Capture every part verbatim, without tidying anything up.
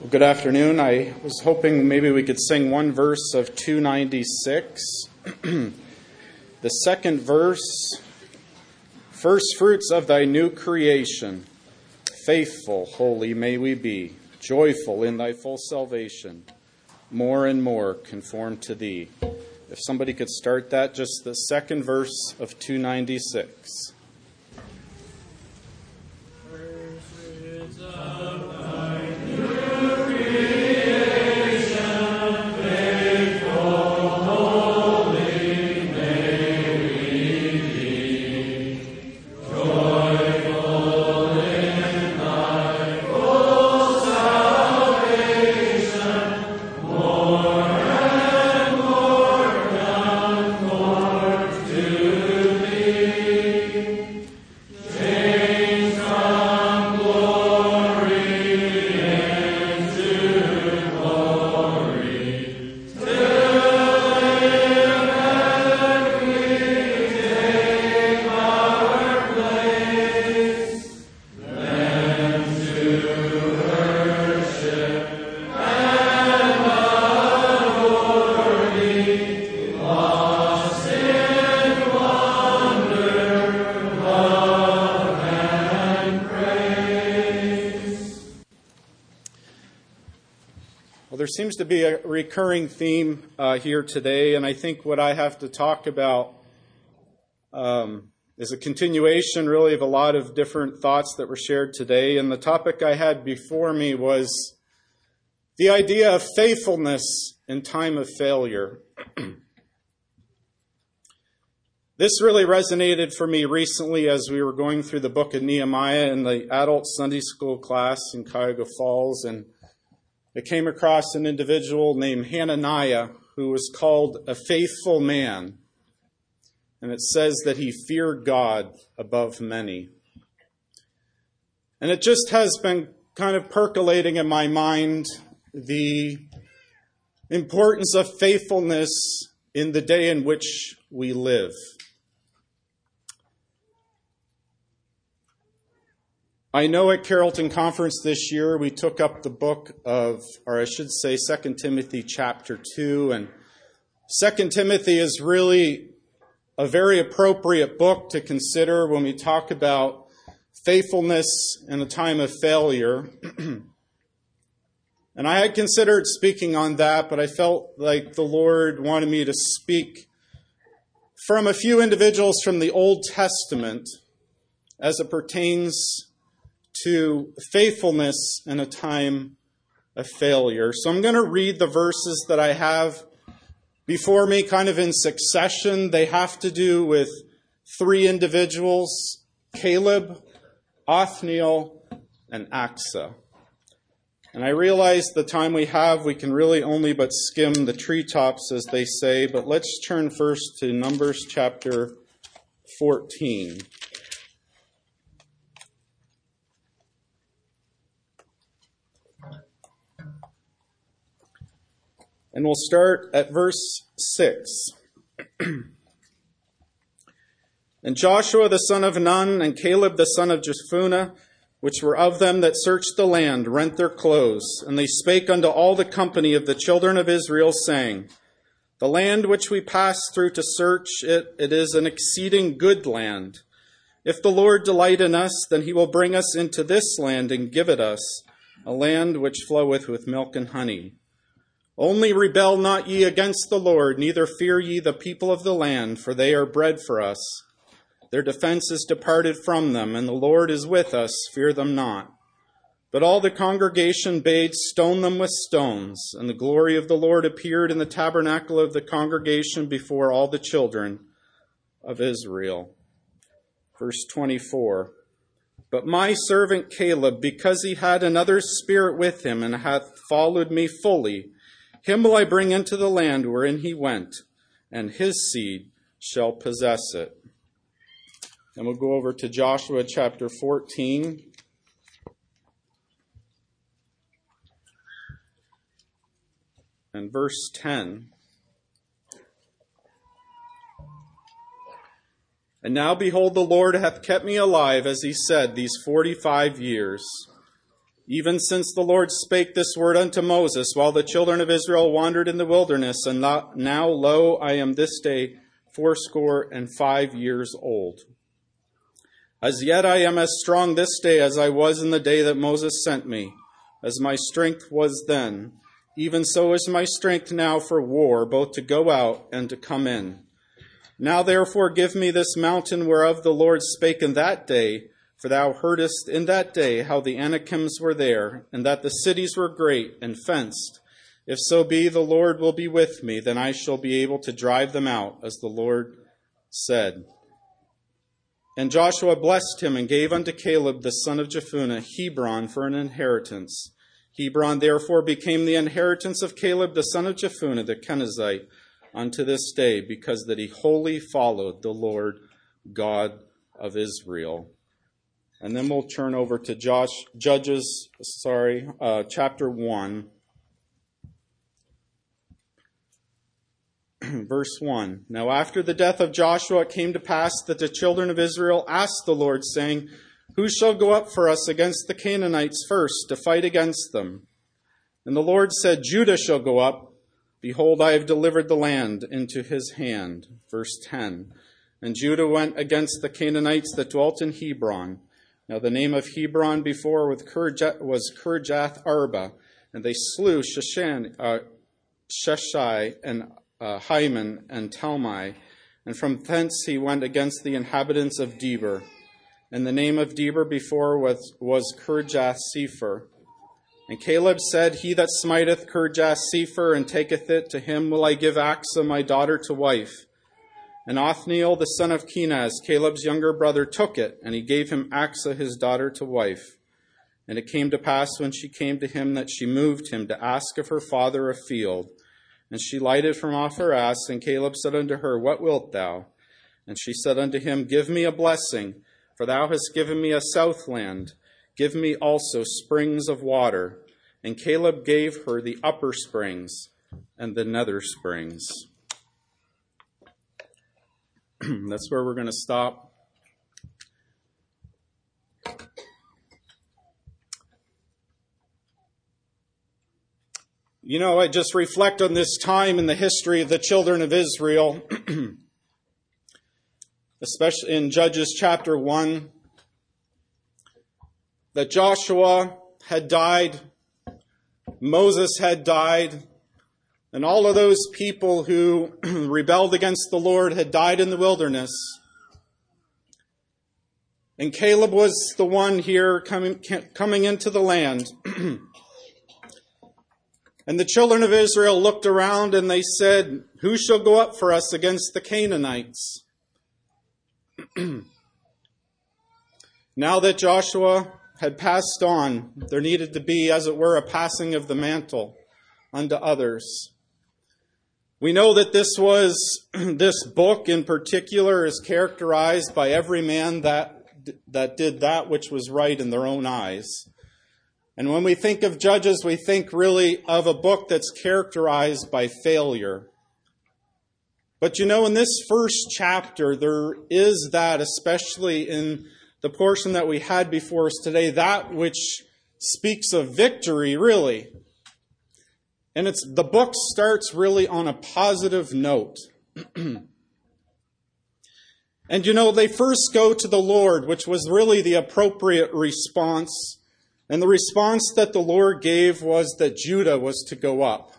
Well, good afternoon. I was hoping maybe we could sing one verse of two ninety-six. The second verse, first fruits of thy new creation. Faithful, holy may we be, joyful in thy full salvation, more and more conform to thee. If somebody could start that, just the second verse of two ninety-six. There seems to be a recurring theme uh, here today, and I think what I have to talk about um, is a continuation, really, of a lot of different thoughts that were shared today. And the topic I had before me was the idea of faithfulness in time of failure. This really resonated for me recently as we were going through the book of Nehemiah in the adult Sunday school class in Cuyahoga Falls, and I came across an individual named Hananiah who was called a faithful man. And it says that he feared God above many. And it just has been kind of percolating in my mind the importance of faithfulness in the day in which we live. I know at Carrollton Conference this year we took up the book of, or I should say Second Timothy chapter two, and Second Timothy is really a very appropriate book to consider when we talk about faithfulness in a time of failure. And I had considered speaking on that, but I felt like the Lord wanted me to speak from a few individuals from the Old Testament as it pertains to faithfulness in a time of failure. So I'm going to read the verses that I have before me kind of in succession. They have to do with three individuals: Caleb, Othniel, and Asa. And I realize the time we have, we can really only but skim the treetops, as they say. But let's turn first to Numbers chapter fourteen. And we'll start at verse six. And Joshua the son of Nun and Caleb the son of Jephunneh, which were of them that searched the land, rent their clothes. And they spake unto all the company of the children of Israel, saying, The land which we pass through to search it, it is an exceeding good land. If the Lord delight in us, then he will bring us into this land and give it us, a land which floweth with milk and honey. Only rebel not ye against the Lord, neither fear ye the people of the land, for they are bread for us. Their defense is departed from them, and the Lord is with us, fear them not. But all the congregation bade stone them with stones, and the glory of the Lord appeared in the tabernacle of the congregation before all the children of Israel. Verse twenty-four. But my servant Caleb, because he had another spirit with him, and hath followed me fully, him will I bring into the land wherein he went, and his seed shall possess it. And we'll go over to Joshua chapter fourteen. And verse ten. And now, behold, the Lord hath kept me alive, as he said, these forty-five years. even since the Lord spake this word unto Moses, while the children of Israel wandered in the wilderness, and now, lo, I am this day fourscore and five years old. As yet I am as strong this day as I was in the day that Moses sent me, as my strength was then. Even so is my strength now for war, both to go out and to come in. Now therefore give me this mountain whereof the Lord spake in that day, for thou heardest in that day how the Anakims were there, and that the cities were great and fenced. If so be the Lord will be with me, then I shall be able to drive them out, as the Lord said. And Joshua blessed him and gave unto Caleb the son of Jephunneh Hebron for an inheritance. Hebron therefore became the inheritance of Caleb the son of Jephunneh the Kenizzite unto this day, because that he wholly followed the Lord God of Israel. And then we'll turn over to Josh, Judges, sorry, uh, chapter one, verse one. Now after the death of Joshua, it came to pass that the children of Israel asked the Lord, saying, Who shall go up for us against the Canaanites first, to fight against them? And the Lord said, Judah shall go up. Behold, I have delivered the land into his hand. Verse ten. And Judah went against the Canaanites that dwelt in Hebron. Now the name of Hebron before was Kirjath Arba, and they slew Sheshan, uh, Sheshai and uh, Hyman and Talmai, and from thence he went against the inhabitants of Debir. And the name of Debir before was, was Kirjath Sepher. And Caleb said, He that smiteth Kirjath Sepher and taketh it, to him will I give Achsah my daughter to wife. And Othniel, the son of Kenaz, Caleb's younger brother, took it, and he gave him Achsah his daughter to wife. And it came to pass when she came to him that she moved him to ask of her father a field. And she lighted from off her ass, and Caleb said unto her, What wilt thou? And she said unto him, Give me a blessing, for thou hast given me a southland. Give me also springs of water. And Caleb gave her the upper springs and the nether springs. That's where we're going to stop. You know, I just reflect on this time in the history of the children of Israel, especially in Judges chapter one, that Joshua had died, Moses had died, and all of those people who rebelled against the Lord had died in the wilderness. And Caleb was the one here coming, coming into the land. And the children of Israel looked around and they said, Who shall go up for us against the Canaanites? Now that Joshua had passed on, there needed to be, as it were, a passing of the mantle unto others. We know that this was, this book in particular is characterized by every man that, that did that which was right in their own eyes. And when we think of Judges, we think really of a book that's characterized by failure. But you know, in this first chapter, there is that, especially in the portion that we had before us today, that which speaks of victory, really. And it's the book starts really on a positive note. And you know, they first go to the Lord, which was really the appropriate response. And the response that the Lord gave was that Judah was to go up.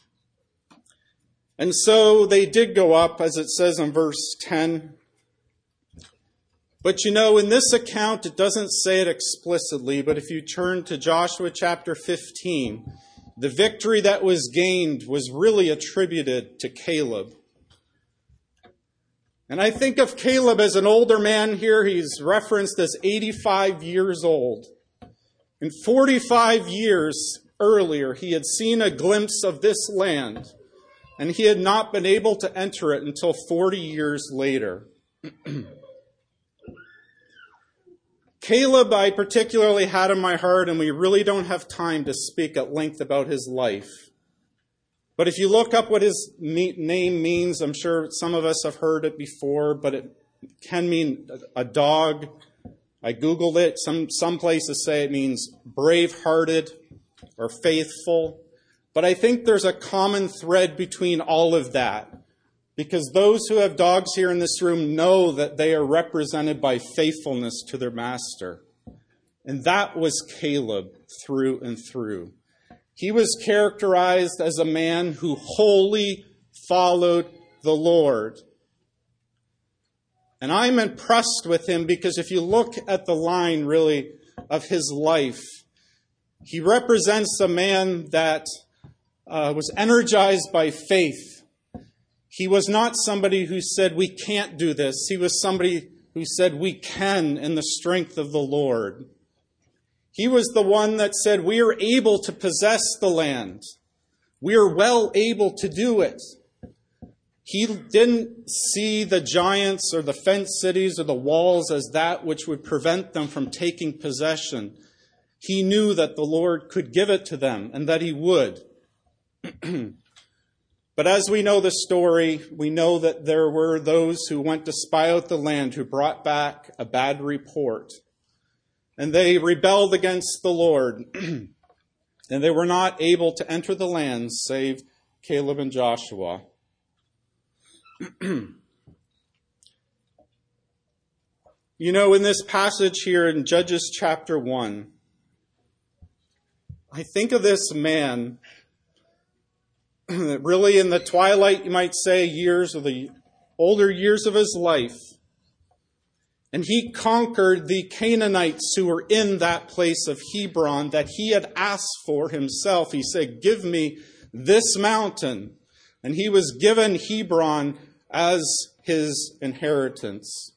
And so they did go up, as it says in verse ten. But you know, in this account, it doesn't say it explicitly, but if you turn to Joshua chapter fifteen, the victory that was gained was really attributed to Caleb. And I think of Caleb as an older man here. He's referenced as eighty-five years old. And forty-five years earlier, he had seen a glimpse of this land, and he had not been able to enter it until forty years later. Caleb, I particularly had in my heart, and we really don't have time to speak at length about his life. But if you look up what his name means, I'm sure some of us have heard it before, but it can mean a dog, I Googled it. Some, some places say it means brave-hearted or faithful. But I think there's a common thread between all of that. Because those who have dogs here in this room know that they are represented by faithfulness to their master. And that was Caleb through and through. He was characterized as a man who wholly followed the Lord. And I'm impressed with him because if you look at the line, really, of his life, he represents a man that uh, was energized by faith. He was not somebody who said, we can't do this. He was somebody who said, we can in the strength of the Lord. He was the one that said, we are able to possess the land. We are well able to do it. He didn't see the giants or the fenced cities or the walls as that which would prevent them from taking possession. He knew that the Lord could give it to them and that he would. But as we know the story, we know that there were those who went to spy out the land who brought back a bad report. And they rebelled against the Lord. And they were not able to enter the land save Caleb and Joshua. You know, in this passage here in Judges chapter one, I think of this man, really in the twilight, you might say, years or the older years of his life. And he conquered the Canaanites who were in that place of Hebron that he had asked for himself. He said, give me this mountain. And he was given Hebron as his inheritance.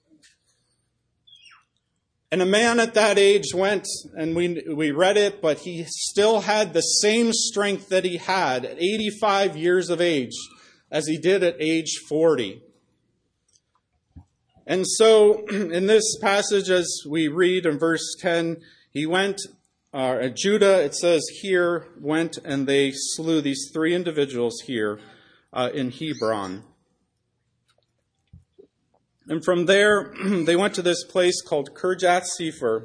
And a man at that age went, and we we read it, but he still had the same strength that he had at eighty-five years of age as he did at age forty. And so in this passage, as we read in verse ten, he went, uh, Judah, it says here, went and they slew these three individuals here uh, in Hebron. And from there, they went to this place called Kirjath Sepher.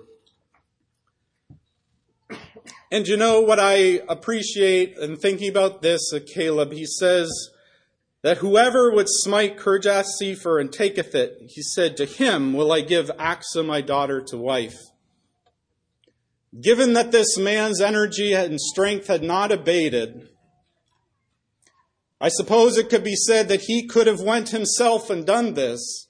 And you know what I appreciate in thinking about this of Caleb? He says that whoever would smite Kirjath Sepher and taketh it, he said, to him will I give Achsah my daughter to wife. Given that this man's energy and strength had not abated, I suppose it could be said that he could have went himself and done this.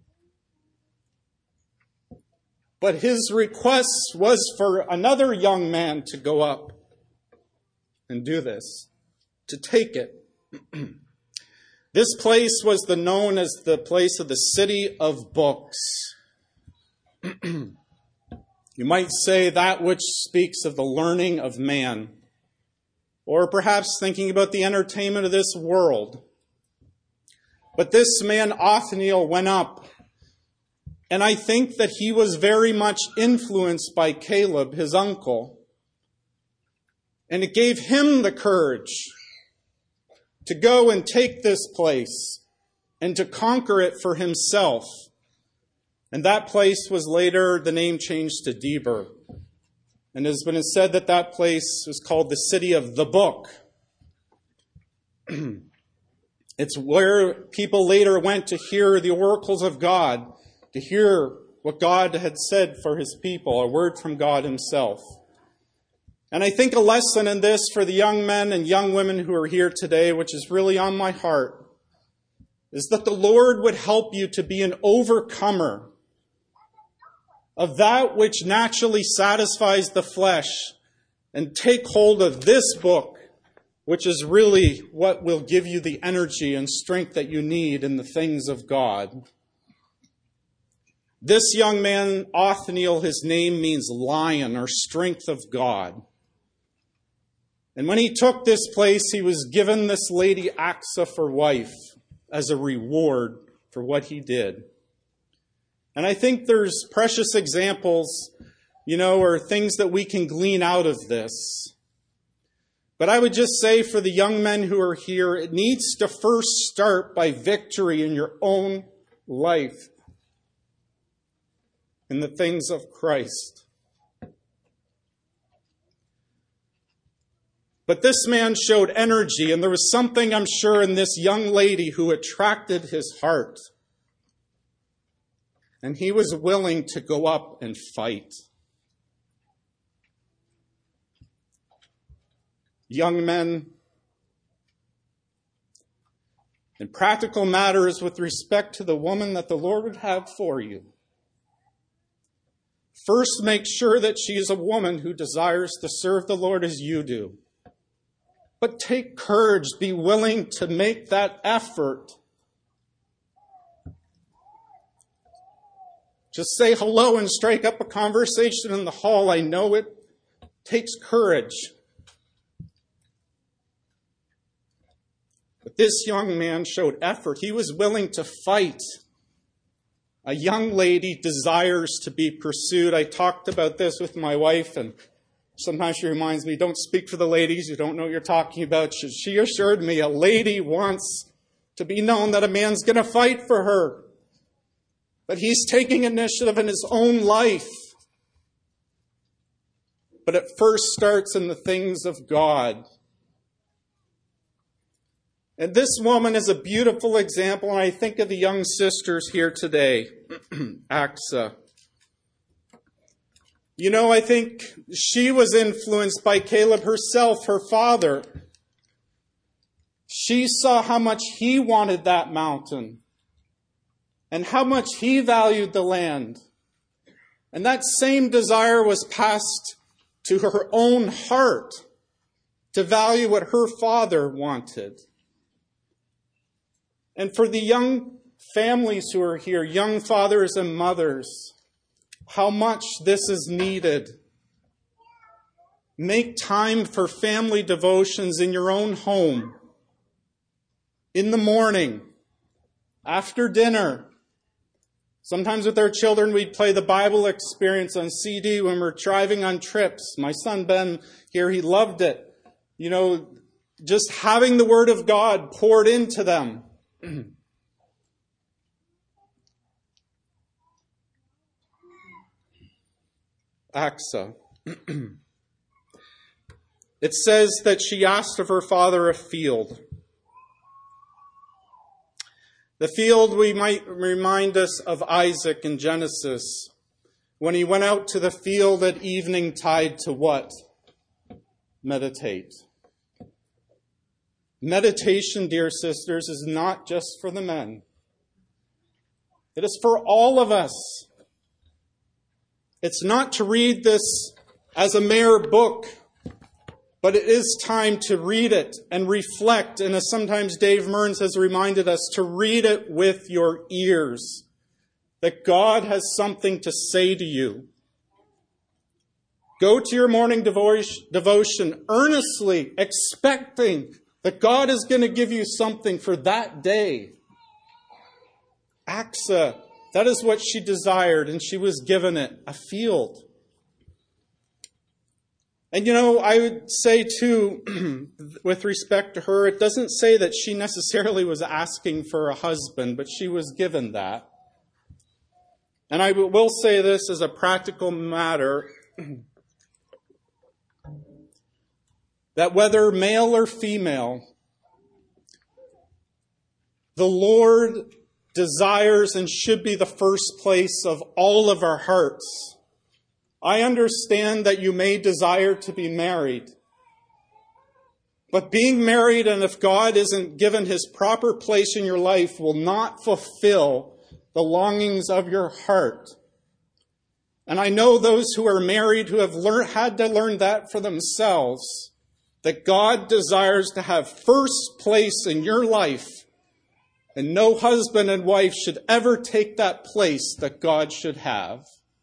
But his request was for another young man to go up and do this, to take it. This place was the known as the place of the city of books. You might say that which speaks of the learning of man, or perhaps thinking about the entertainment of this world. But this man, Othniel, went up. And I think that he was very much influenced by Caleb, his uncle. And it gave him the courage to go and take this place and to conquer it for himself. And that place was later, the name changed to Debir. And it has been said that that place was called the city of the book. It's where people later went to hear the oracles of God, to hear what God had said for his people, a word from God himself. And I think a lesson in this for the young men and young women who are here today, which is really on my heart, is that the Lord would help you to be an overcomer of that which naturally satisfies the flesh and take hold of this book, which is really what will give you the energy and strength that you need in the things of God. This young man, Othniel, his name means lion or strength of God. And when he took this place, he was given this lady Achsah for wife as a reward for what he did. And I think there's precious examples, you know, or things that we can glean out of this. But I would just say for the young men who are here, it needs to first start by victory in your own life. in the things of Christ. But this man showed energy, and there was something, I'm sure, in this young lady who attracted his heart. And he was willing to go up and fight. Young men, in practical matters with respect to the woman that the Lord would have for you, first make sure that she is a woman who desires to serve the Lord as you do. But take courage, be willing to make that effort. Just say hello and strike up a conversation in the hall. I know it takes courage. But this young man showed effort. He was willing to fight. A young lady desires to be pursued. I talked about this with my wife, and sometimes she reminds me, don't speak for the ladies. You don't know what you're talking about. She assured me a lady wants to be known that a man's going to fight for her. But he's taking initiative in his own life. But it first starts in the things of God. And this woman is a beautiful example, and I think of the young sisters here today. Axa. You know, I think she was influenced by Caleb herself, her father. She saw how much he wanted that mountain and how much he valued the land. And that same desire was passed to her own heart to value what her father wanted. And for the young families who are here, young fathers and mothers, how much this is needed. Make time for family devotions in your own home. In the morning, after dinner. Sometimes with our children, we'd play the Bible experience on C D when we're driving on trips. My son Ben here, he loved it. You know, just having the Word of God poured into them. Axa. It says that she asked of her father a field. The field, we might remind us of Isaac in Genesis, when he went out to the field at evening tide to what? Meditate. Meditation, dear sisters, is not just for the men. It is for all of us. It's not to read this as a mere book, but it is time to read it and reflect. And as sometimes Dave Mearns has reminded us, to read it with your ears, that God has something to say to you. Go to your morning devotion earnestly, expecting that God is going to give you something for that day. Axa, that is what she desired, and she was given it, a field. And you know, I would say too, with respect to her, it doesn't say that she necessarily was asking for a husband, but she was given that. And I will say this as a practical matter, that whether male or female, the Lord desires and should be the first place of all of our hearts. I understand that you may desire to be married. But being married, and if God isn't given his proper place in your life, will not fulfill the longings of your heart. And I know those who are married who have learned, had to learn that for themselves, that God desires to have first place in your life. And no husband and wife should ever take that place that God should have.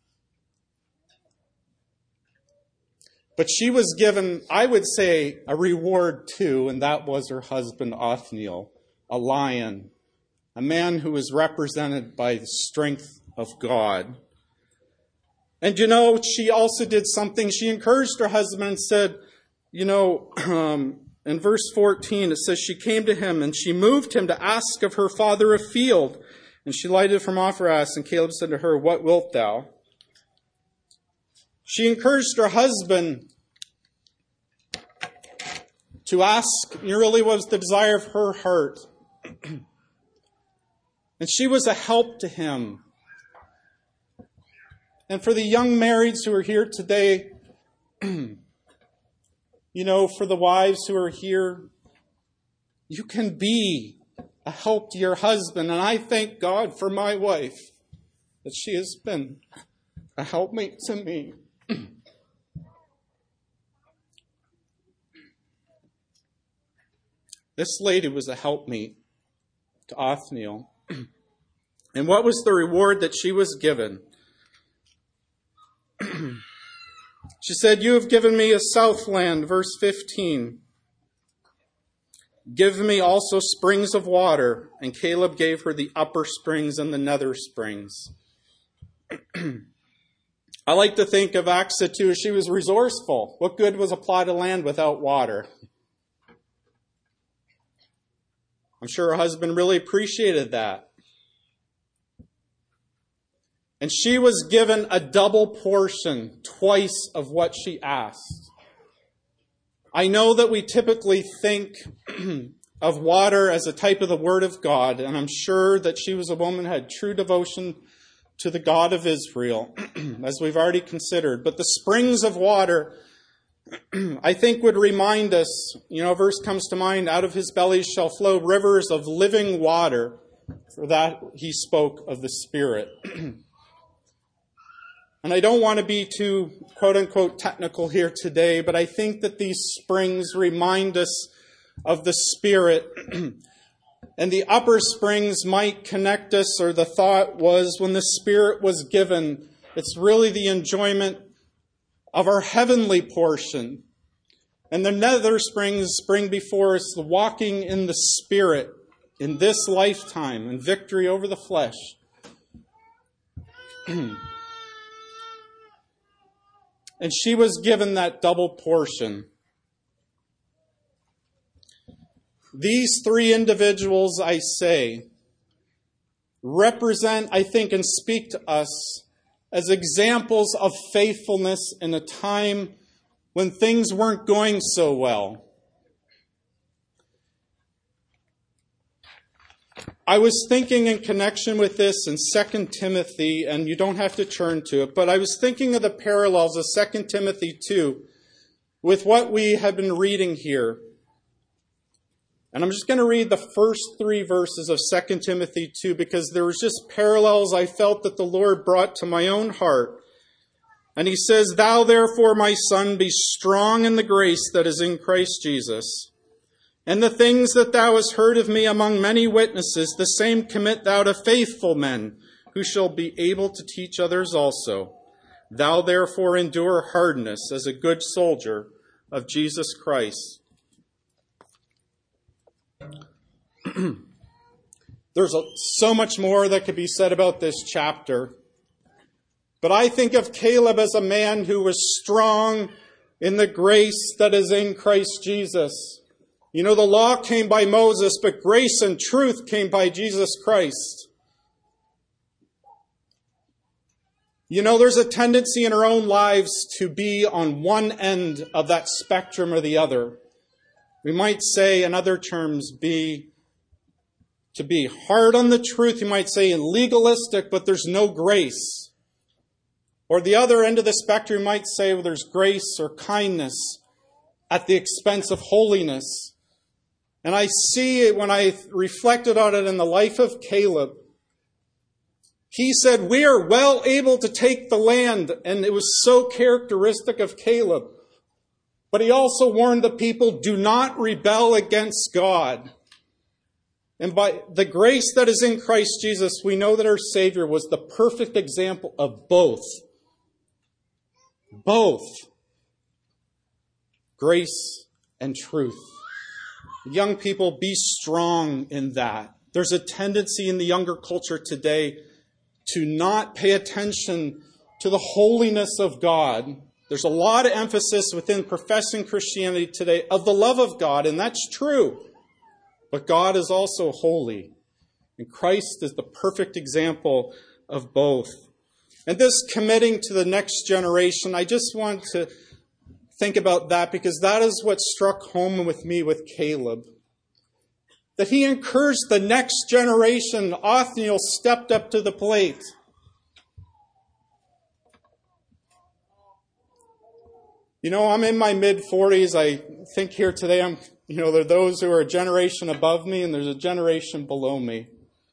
But she was given, I would say, a reward too, and that was her husband Othniel, a lion, a man who was represented by the strength of God. And you know, she also did something. She encouraged her husband and said, you know, um, in verse fourteen, it says, she came to him and she moved him to ask of her father a field. And she lighted from off her ass, and Caleb said to her, what wilt thou? She encouraged her husband to ask really what was the desire of her heart. And she was a help to him. And for the young marrieds who are here today, you know, for the wives who are here, you can be a help to your husband. And I thank God for my wife, that she has been a helpmate to me. This lady was a helpmate to Othniel. And what was the reward that she was given? She said, "You have given me a southland," verse fifteen. "Give me also springs of water." And Caleb gave her the upper springs and the nether springs. I like to think of Achsah too, as she was resourceful. What good was a plot of land without water? I'm sure her husband really appreciated that. And she was given a double portion, twice of what she asked. I know that we typically think of water as a type of the Word of God, and I'm sure that she was a woman who had true devotion to the God of Israel, as we've already considered. But the springs of water, I think, would remind us, you know, a verse comes to mind, "Out of his belly shall flow rivers of living water," for that he spoke of the Spirit. And I don't want to be too, quote-unquote, technical here today, but I think that these springs remind us of the Spirit. And the upper springs might connect us, or the thought was, when the Spirit was given, it's really the enjoyment of our heavenly portion. And the nether springs bring before us the walking in the Spirit in this lifetime and victory over the flesh. And she was given that double portion. These three individuals, I say, represent, I think, and speak to us as examples of faithfulness in a time when things weren't going so well. I was thinking in connection with this in Second Timothy, and you don't have to turn to it, but I was thinking of the parallels of Second Timothy two with what we have been reading here. And I'm just going to read the first three verses of Second Timothy two, because there was just parallels I felt that the Lord brought to my own heart. And he says, "Thou therefore, my son, be strong in the grace that is in Christ Jesus. And the things that thou hast heard of me among many witnesses, the same commit thou to faithful men, who shall be able to teach others also. Thou therefore endure hardness as a good soldier of Jesus Christ." There's a, so much more that could be said about this chapter. But I think of Caleb as a man who was strong in the grace that is in Christ Jesus. You know, the law came by Moses, but grace and truth came by Jesus Christ. You know, there's a tendency in our own lives to be on one end of that spectrum or the other. We might say, in other terms, be to be hard on the truth. You might say legalistic, but there's no grace. Or the other end of the spectrum, you might say, well, there's grace or kindness at the expense of holiness. And I see it when I reflected on it in the life of Caleb. He said, "We are well able to take the land." And it was so characteristic of Caleb. But he also warned the people, do not rebel against God. And by the grace that is in Christ Jesus, we know that our Savior was the perfect example of both. Both. Grace and truth. Young people, be strong in that. There's a tendency in the younger culture today to not pay attention to the holiness of God. There's a lot of emphasis within professing Christianity today of the love of God, and that's true. But God is also holy, and Christ is the perfect example of both. And this committing to the next generation, I just want to think about that because that is what struck home with me with Caleb. That he encouraged the next generation. Othniel stepped up to the plate. You know, I'm in my mid-forties. I think here today, I'm, you know, there are those who are a generation above me and there's a generation below me.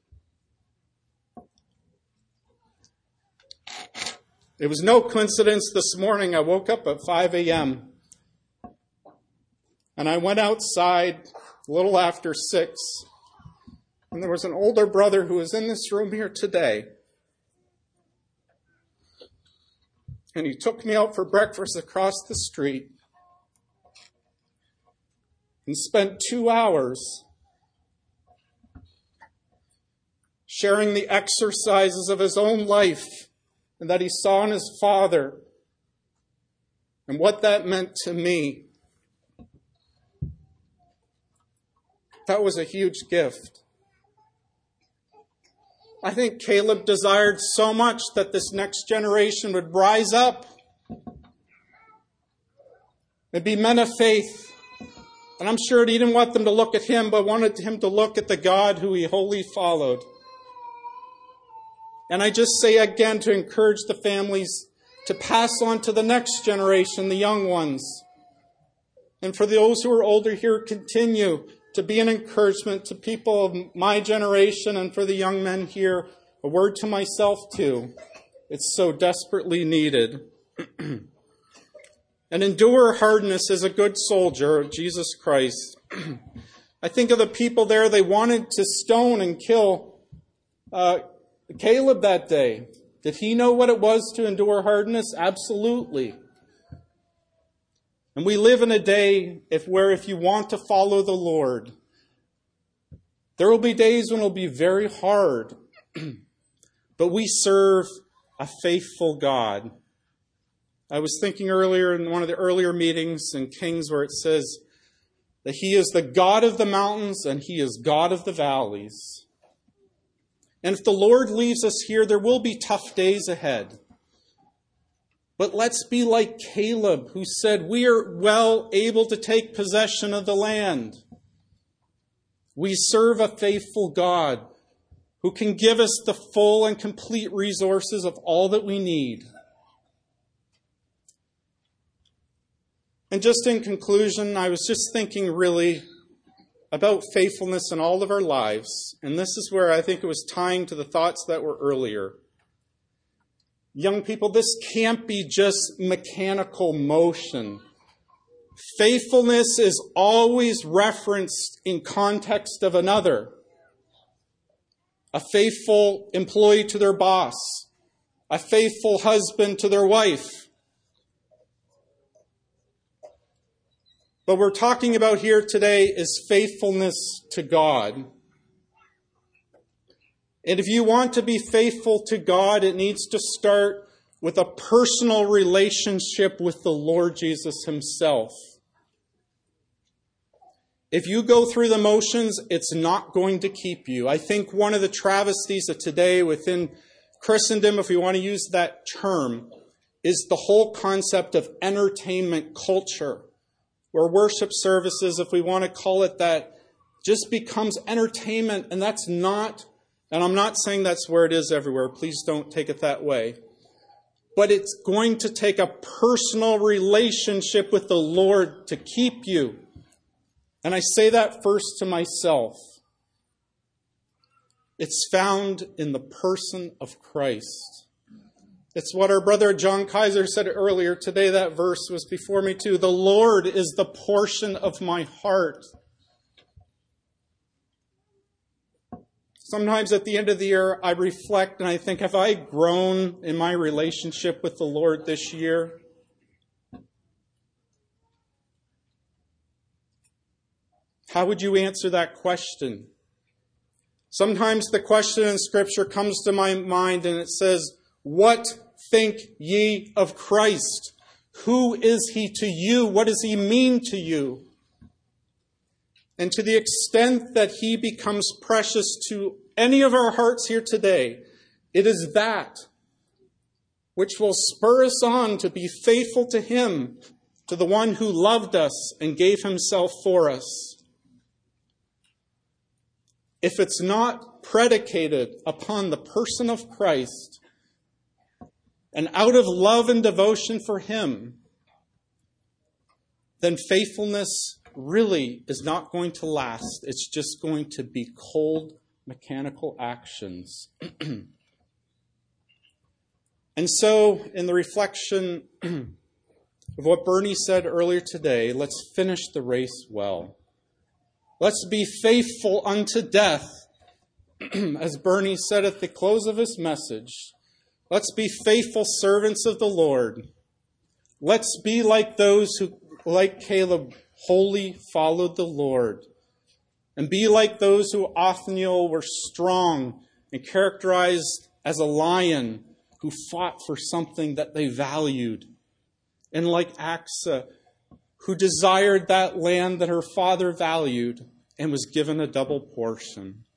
It was no coincidence this morning. I woke up at five a.m. and I went outside a little after six. And there was an older brother who was in this room here today. And he took me out for breakfast across the street and spent two hours sharing the exercises of his own life and that he saw in his father and what that meant to me. That was a huge gift. I think Caleb desired so much that this next generation would rise up and be men of faith. And I'm sure he didn't want them to look at him, but wanted him to look at the God who he wholly followed. And I just say again to encourage the families to pass on to the next generation, the young ones. And for those who are older here, continue to be an encouragement to people of my generation and for the young men here. A word to myself too. It's so desperately needed. And endure hardness as a good soldier of Jesus Christ. I think of the people there, they wanted to stone and kill uh, Caleb that day. Did he know what it was to endure hardness? Absolutely. And we live in a day if where if you want to follow the Lord, there will be days when it will be very hard. But we serve a faithful God. I was thinking earlier in one of the earlier meetings in Kings where it says that he is the God of the mountains and he is God of the valleys. And if the Lord leaves us here, there will be tough days ahead. But let's be like Caleb, who said, we are well able to take possession of the land. We serve a faithful God who can give us the full and complete resources of all that we need. And just in conclusion, I was just thinking really about faithfulness in all of our lives. And this is where I think it was tying to the thoughts that were earlier. Young people, this can't be just mechanical motion. Faithfulness is always referenced in context of another. A faithful employee to their boss. A faithful husband to their wife. What we're talking about here today is faithfulness to God. And if you want to be faithful to God, it needs to start with a personal relationship with the Lord Jesus himself. If you go through the motions, it's not going to keep you. I think one of the travesties of today within Christendom, if we want to use that term, is the whole concept of entertainment culture, where worship services, if we want to call it that, just becomes entertainment, and that's not. And I'm not saying that's where it is everywhere. Please don't take it that way. But it's going to take a personal relationship with the Lord to keep you. And I say that first to myself. It's found in the person of Christ. It's what our brother John Kaiser said earlier today. That verse was before me too. The Lord is the portion of my heart. Sometimes at the end of the year, I reflect and I think, have I grown in my relationship with the Lord this year? How would you answer that question? Sometimes the question in Scripture comes to my mind and it says, what think ye of Christ? Who is he to you? What does he mean to you? And to the extent that he becomes precious to any of our hearts here today, it is that. which will spur us on to be faithful to him, to the one who loved us and gave himself for us. If it's not predicated upon the person of Christ and out of love and devotion for him, then faithfulness really is not going to last. It's just going to be cold, mechanical actions. And so, in the reflection of what Bernie said earlier today, let's finish the race well. Let's be faithful unto death, as Bernie said at the close of his message. Let's be faithful servants of the Lord. Let's be like those who, like Caleb, wholly followed the Lord. And be like those who Othniel were strong and characterized as a lion who fought for something that they valued. And like Achsah, who desired that land that her father valued and was given a double portion.